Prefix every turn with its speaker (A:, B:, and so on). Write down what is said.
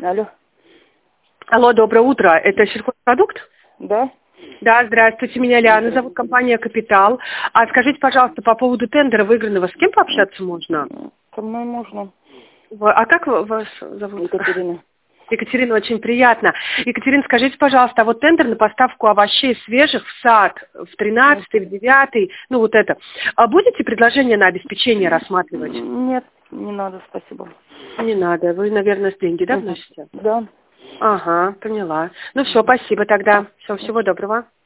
A: Алло.
B: Алло, доброе утро. Это сельхозпродукт?
A: Да.
B: Да, здравствуйте, меня Лиана зовут, компания «Капитал». А скажите, пожалуйста, по поводу тендера выигранного, с кем пообщаться можно?
A: Со мной можно.
B: А как вас зовут?
A: Екатерина.
B: Екатерина, очень приятно. Екатерина, скажите, пожалуйста, а вот тендер на поставку овощей свежих в сад в 13-й, в 9-й, ну вот это, а будете предложение на обеспечение рассматривать?
A: Нет, не надо, спасибо.
B: Не надо, вы, наверное, деньги, да, вносите?
A: Да.
B: Ага, поняла. Ну все, спасибо тогда. Всего доброго.